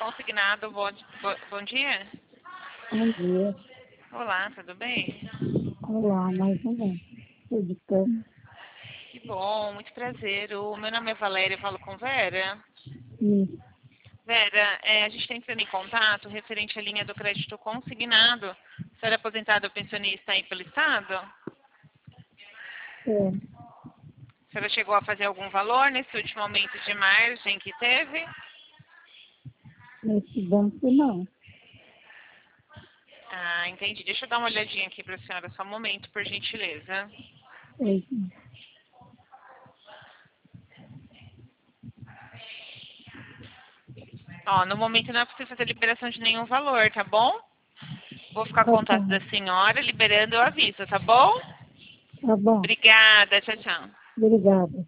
consignado. Bom dia. Bom dia. Olá, tudo bem? Olá, mais um bem. Tudo bem? Que bom, muito prazer. O meu nome é Valéria, eu falo com Vera. Isso. Vera, a gente está entrando em contato referente à linha do crédito consignado. A senhora é aposentada ou pensionista aí pelo Estado? É, A senhora chegou a fazer algum valor nesse último aumento de margem que teve? nesse banco não. Ah, entendi. Deixa eu dar uma olhadinha aqui para a senhora, só um momento, por gentileza. Pois Ó, no momento não é possível fazer liberação de nenhum valor, tá bom? Vou ficar com tá contato bom, da senhora, liberando eu aviso, tá bom? tá bom. Obrigada, tchau, tchau. Obrigada.